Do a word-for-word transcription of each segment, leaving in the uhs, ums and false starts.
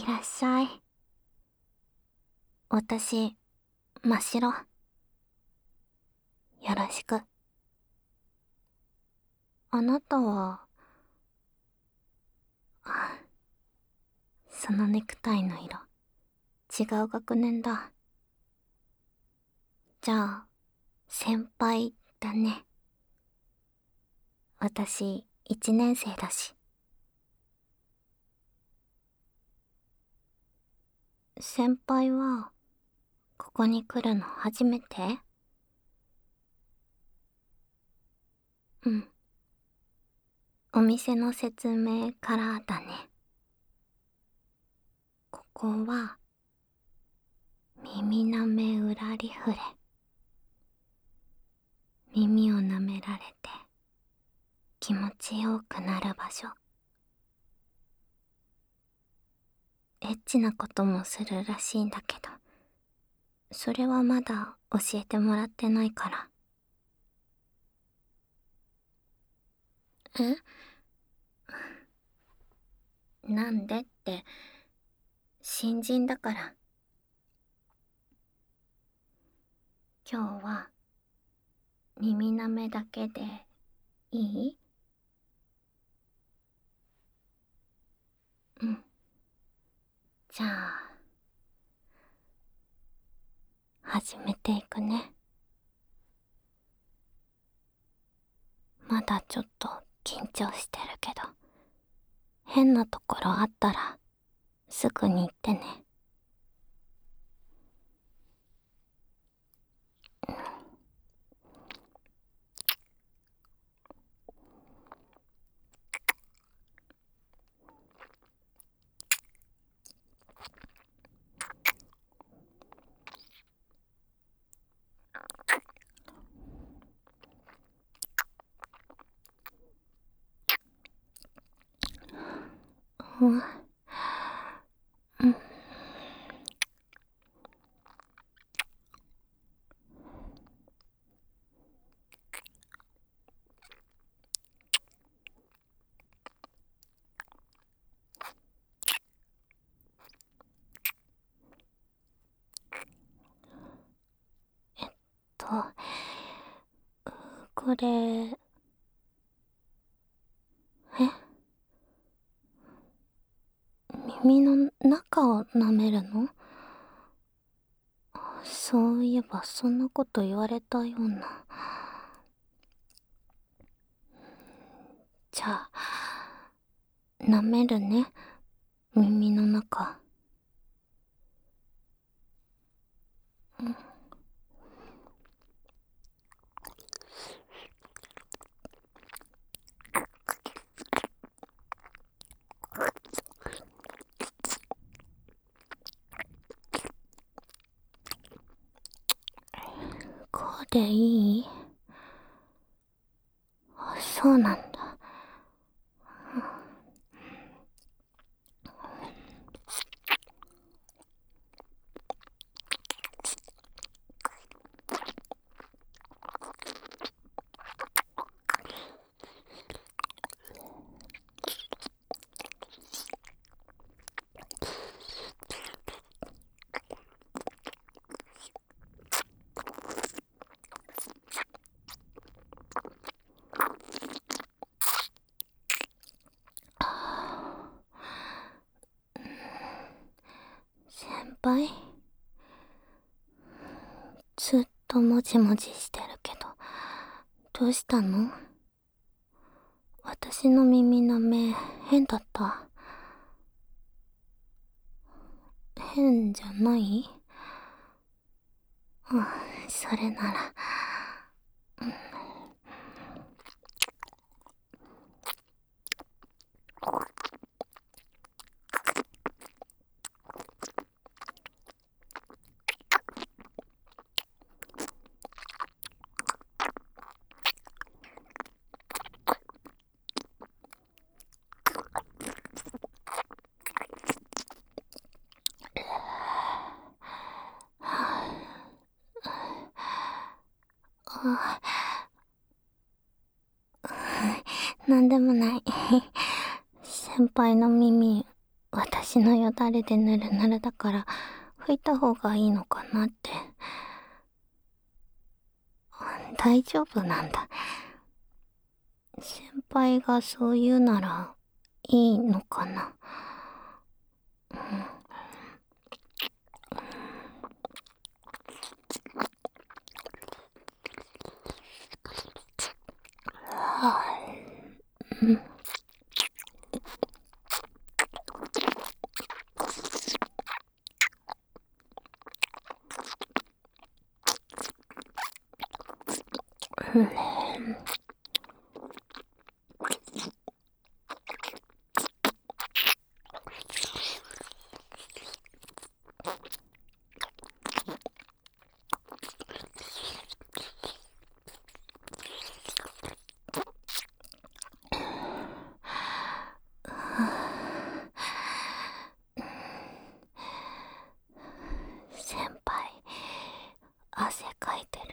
らっしゃい。私、真っ白。よろしく。あなたは、あ、そのネクタイの色、違う学年だ。じゃあ、先輩だね。私、一年生だし。先輩は、ここに来るの初めて？うん。お店の説明からだね。ここは、耳なめうらりふれ。耳を舐められて、気持ちよくなる場所。エッチなこともするらしいんだけど、それはまだ教えてもらってないから。え？なんでって、新人だから。今日は、耳なめだけでいい？うん。じゃあ、始めていくね。まだちょっと緊張してるけど、変なところあったら、すぐに言ってね。うん。うん。えっと、これ、え？耳の中を舐めるの？そういえばそんなこと言われたような。じゃあ、舐めるね、耳の中。うん。こうでいい？あ、そうなんだ。先輩？ずっともじもじしてるけど、どうしたの？私の耳の目、変だった？変じゃない？うん、それなら。うん。あ、なんでもない。先輩の耳、 私のよだれでぬるぬるだから拭いた方がいいのかなって。大丈夫なんだ。先輩がそう言うならいいのかな。うん、うん、先輩、汗かいてる。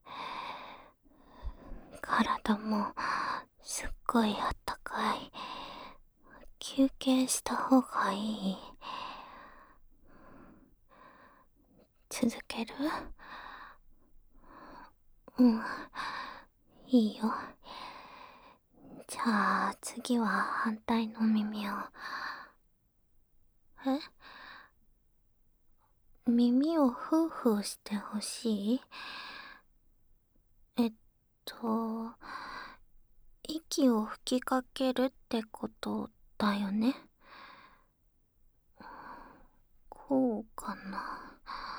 体もすっごいあったかい。休憩した方がいい？続ける？うん、いいよ。じゃあ次は反対の耳を。え？耳をフーフーしてほしい？えっと、息を吹きかけるってことだよね。こうかな。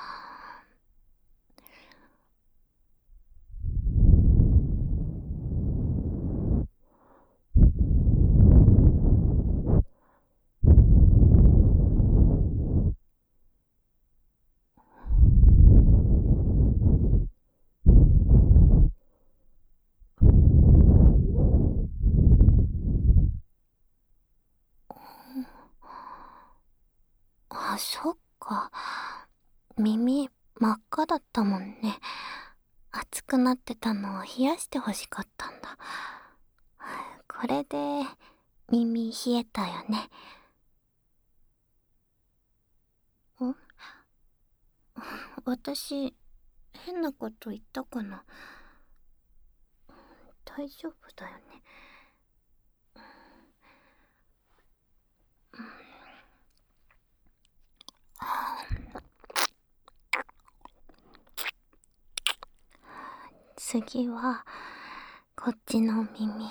あ、そっか。耳真っ赤だったもんね。熱くなってたのを冷やしてほしかったんだ。これで耳冷えたよね。ん？私、変なこと言ったかな。大丈夫だよね。次はこっちの耳。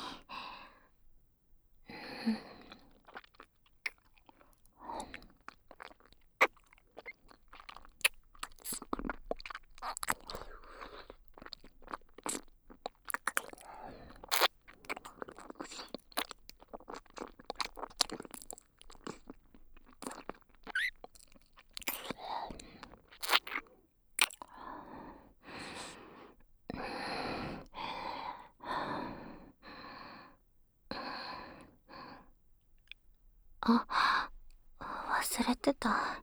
あ、忘れてた。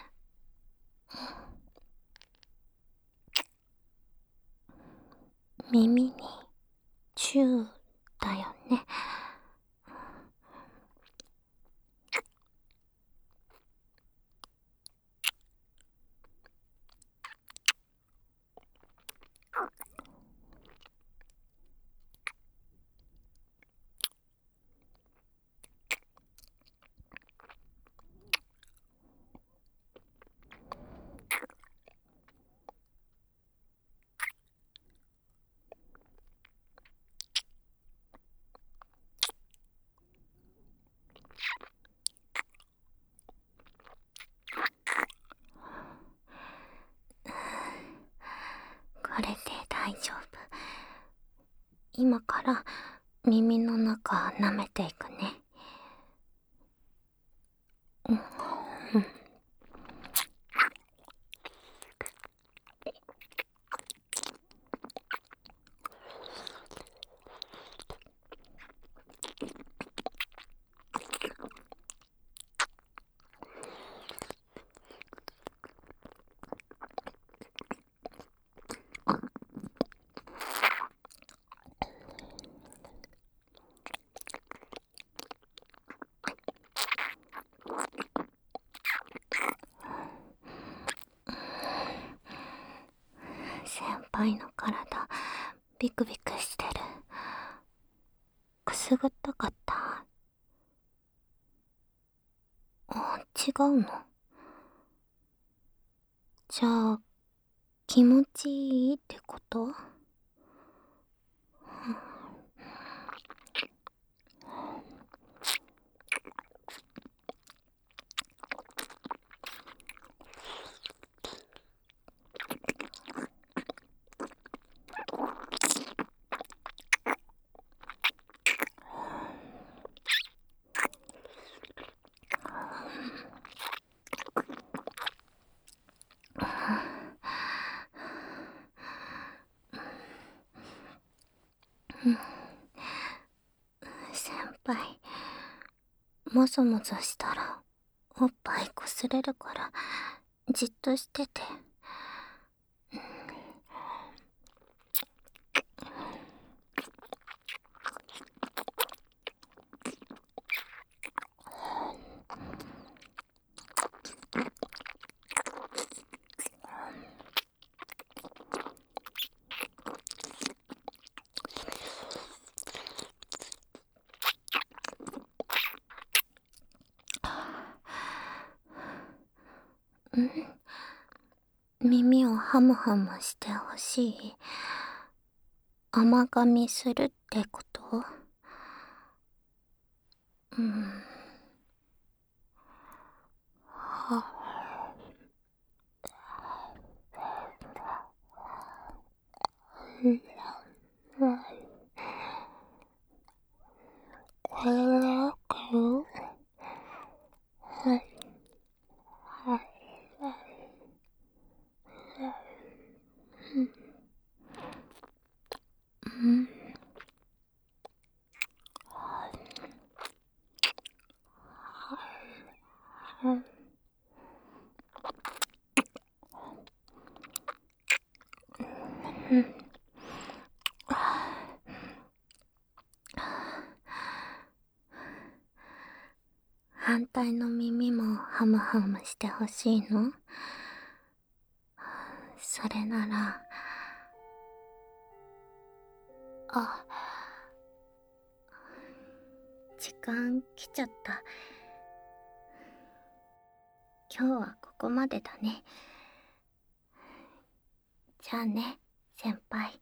耳にチューだよね。これで大丈夫。今から耳の中舐めていくね。うん、うん、 輩の体ビクビクしてる。くすぐったかった。あ、違うの？じゃあ気持ちいいってこと？先輩、もぞもぞしたらおっぱいこすれるからじっとしてて。耳をハムハムしてほしい？甘噛みするってこと？うん。はこれだけど、はい、はい、うん。反対の耳もハムハムしてほしいの？それなら、あ、時間来ちゃった。今日はここまでだね。じゃあね、先輩。